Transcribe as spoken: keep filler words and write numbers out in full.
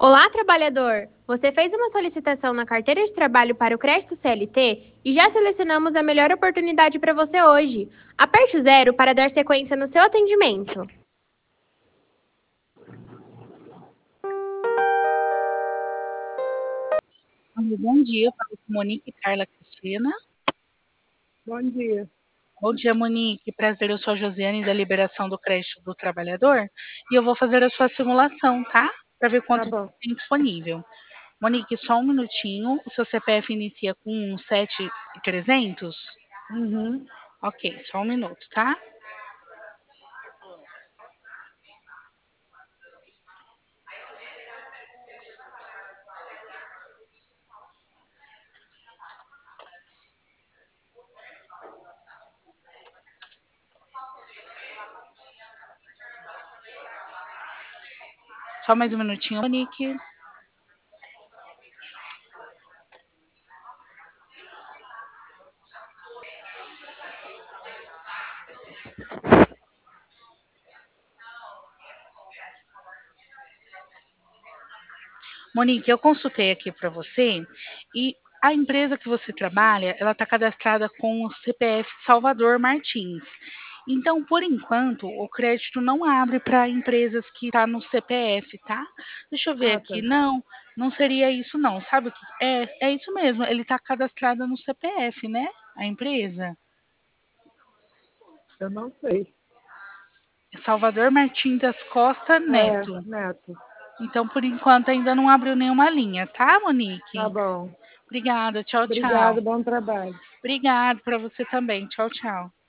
Olá, trabalhador! Você fez uma solicitação na carteira de trabalho para o crédito C L T e já selecionamos a melhor oportunidade para você hoje. Aperte o zero para dar sequência no seu atendimento. Bom dia, falo com Monique Carla Cristina. Bom dia. Bom dia, Monique. Prazer, eu sou a Josiane da Liberação do Crédito do Trabalhador e eu vou fazer a sua simulação, tá? Para ver Tá quanto bom. tem disponível. Monique, só um minutinho. O seu C P F inicia com sete mil e trezentos? Uhum. Ok, só um minuto, tá? Só mais um minutinho, Monique. Monique, eu consultei aqui para você e a empresa que você trabalha, ela está cadastrada com o C P F Salvador Martins. Então, por enquanto, o crédito não abre para empresas que tá no C P F, tá? Deixa eu ver Ah, tá. aqui. Não, não seria isso não. Sabe o que? É, é isso mesmo. Ele está cadastrado no C P F, né? A empresa. Eu não sei. Salvador Martins das Costa É, Neto. Neto. Então, por enquanto, ainda não abriu nenhuma linha, tá, Tá Monique? bom. Obrigada. Tchau, tchau. Obrigado, bom trabalho. Obrigado para você também. Tchau, tchau.